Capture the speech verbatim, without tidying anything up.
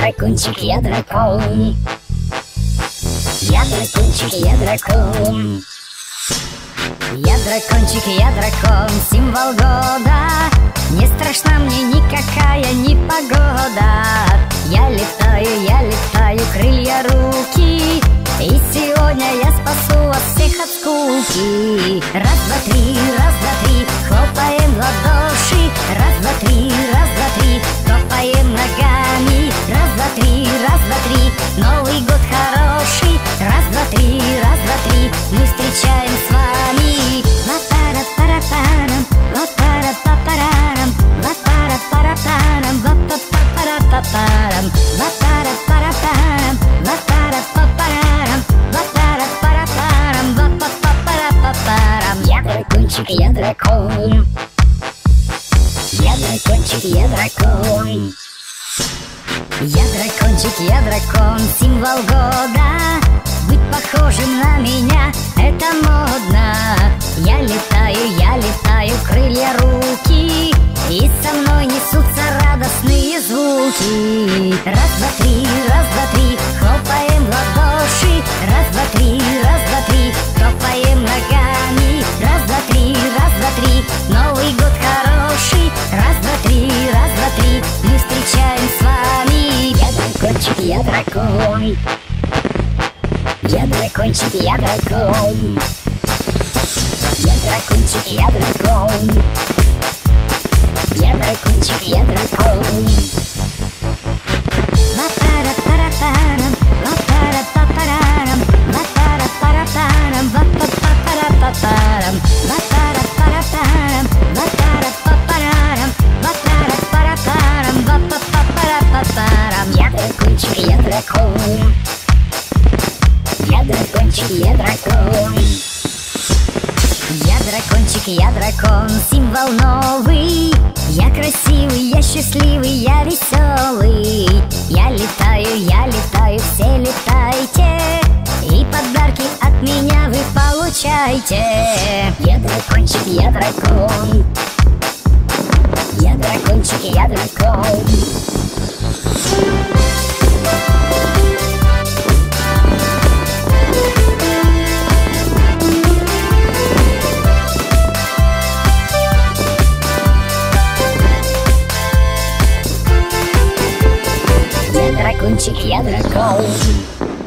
дракончик, я дракон. Я дракончик, я дракон. Я дракончик, я дракон, символ года. Не страшна мне никакая непогода. Я летаю, я летаю, крылья, руки. И сегодня я спасу вас всех от скуки. Раз, два, три, раз, два, три, хлопаем в ладоши. Раз, два, три, раз, два, три, топаем ногами. Раз, два, три, раз, два, три, Новый год хороший. Раз, два, три, раз, два, три, мы встречаем с вами. Ла-пара-пара-парам, ла-пара-па-парам, ла-пара-пара-парам, ла-па-па-пара-па-парам, ла-пара-пара-парам, ла-пара-па-парам, ла-пара-пара-парам, ла-па-па-пара-па-парам. Я дракончик, я дракон. Я дракончик, я дракон. Я дракончик, я дракон, символ года. Быть похожим на меня — это модно. Я летаю, я летаю, крылья, руки. И со мной несутся радостные звуки. Раз, два, три, раз, два, три, хлопаем в ладоши. Раз, два, три, раз, два, три, топаем ногами. Раз, два, три, раз, два, три, Новый год хороший. Раз, два, три, раз, два, три, мы встречаем с вами. Я дракончик, я дракон. Я дракончик, я дракон. Я дракончик, я дракон. Я дракончик, я дракон. Ла-пара-пара-парам, ла-пара-па-парам, ла-пара-пара-парам, ла-па-па-пара-па-парам, ла-пара-пара-парам, ла-пара-па-парам, ла-пара-пара-парам, ла-па-па-пара-па-парам. Я дракончик, я дракон. Я дракончик, я дракон. Я дракончик, я дракон, символ новый. Я красивый, я счастливый, я веселый. Я летаю, я летаю, все летайте. И подарки от меня вы получайте. Я дракончик, я дракон. Я дракончик, я дракон. Я дракончик, я дракон.